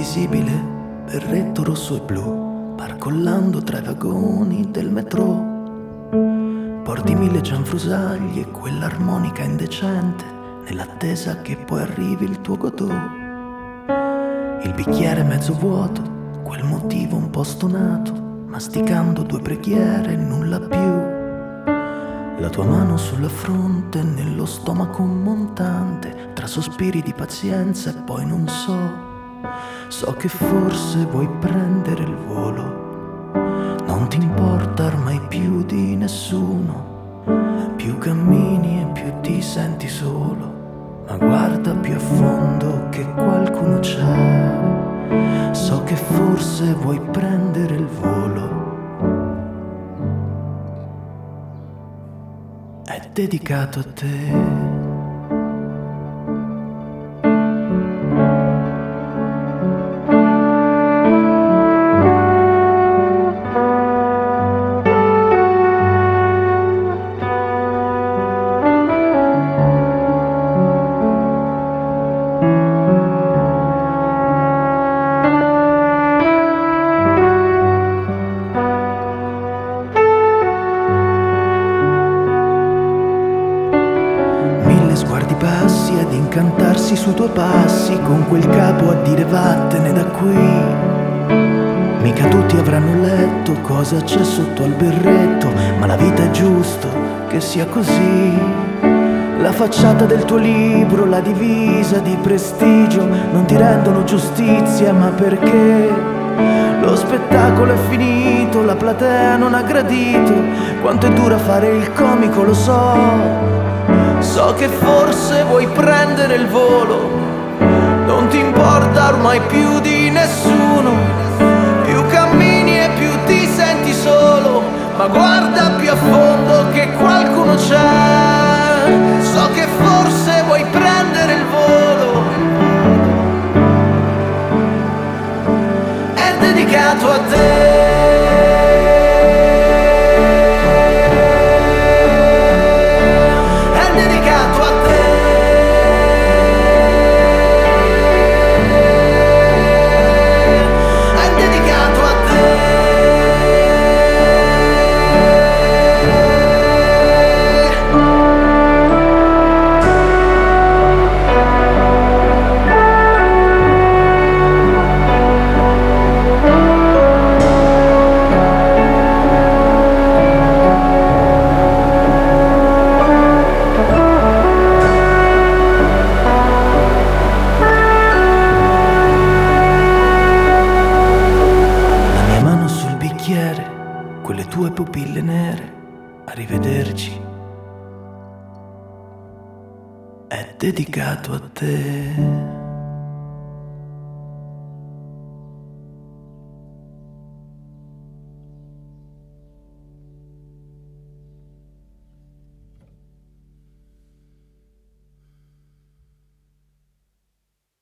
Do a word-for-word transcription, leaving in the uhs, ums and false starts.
invisibile, berretto rosso e blu, barcollando tra i vagoni del metro. Porti mille cianfrusaglie e quell'armonica indecente, nell'attesa che poi arrivi il tuo Godot. Il bicchiere mezzo vuoto, quel motivo un po' stonato, masticando due preghiere e nulla più. La tua mano sulla fronte, nello stomaco montante, tra sospiri di pazienza e poi non so. So che forse vuoi prendere il volo, non ti importa ormai più di nessuno. Più cammini e più ti senti solo, ma guarda più a fondo che qualcuno c'è. So che forse vuoi prendere il volo, è dedicato a te. Sguardi passi ad incantarsi sui tuoi passi, con quel capo a dire vattene da qui. Mica tutti avranno letto cosa c'è sotto al berretto, ma la vita è giusto che sia così. La facciata del tuo libro, la divisa di prestigio non ti rendono giustizia, ma perché lo spettacolo è finito, la platea non ha gradito. Quanto è dura fare il comico, lo so. So che forse vuoi prendere il volo, non ti importa ormai più di nessuno. Più cammini e più ti senti solo, ma guarda più a fondo che qualcuno c'è. So che forse vuoi prendere il volo, è dedicato a te. Quelle tue pupille nere, arrivederci, è dedicato a te.